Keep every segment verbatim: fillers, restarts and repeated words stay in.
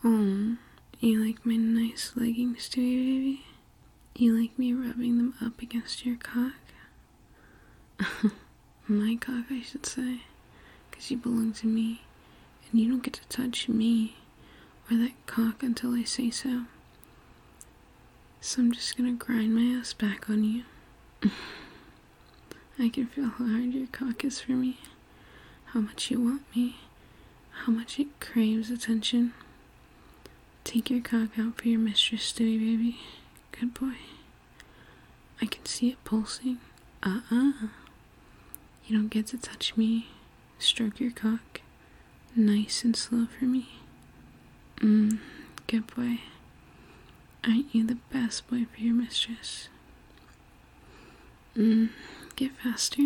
Um, you like my nice leggings, do you, baby? You like me rubbing them up against your cock? My cock, I should say. Because you belong to me. And you don't get to touch me or that cock until I say so. So I'm just gonna grind my ass back on you. I can feel how hard your cock is for me. How much you want me. How much it craves attention. Take your cock out for your mistress, Stewie, baby. Good boy. I can see it pulsing. Uh-uh. You don't get to touch me. Stroke your cock. Nice and slow for me. Mmm, good boy. Aren't you the best boy for your mistress? Mmm, get faster.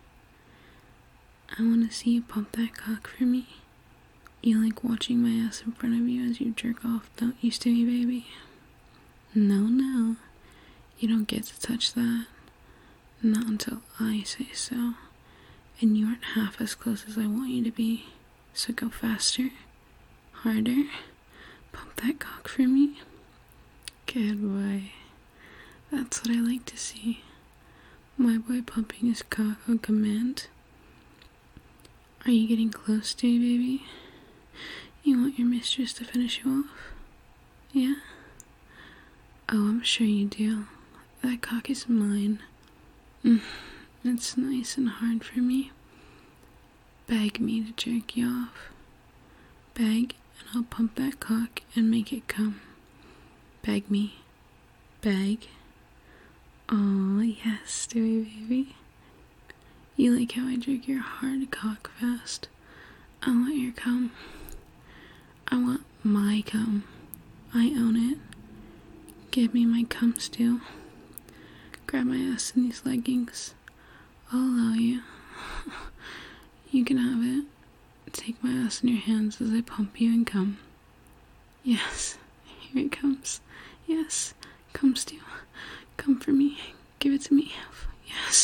I want to see you pump that cock for me. You like watching my ass in front of you as you jerk off, don't you, Stewie, baby? No, no. You don't get to touch that. Not until I say so. And you aren't half as close as I want you to be. So go faster. Harder. Pump that cock for me. Good boy. That's what I like to see. My boy pumping his cock on command. Are you getting close to me, baby? You want your mistress to finish you off? Yeah? Oh, I'm sure you do. That cock is mine. Mm, it's nice and hard for me. Beg me to jerk you off. Beg, and I'll pump that cock and make it come. Beg me. Beg. Oh yes, Stewie, baby. You like how I jerk your hard cock fast. I want your cum. I want my cum. I own it. Give me my cum still. Grab my ass in these leggings. I'll allow you. You can have it. Take my ass in your hands as I pump you and cum. Yes, here it comes. Yes, come still. Come for me. Give it to me. Yes.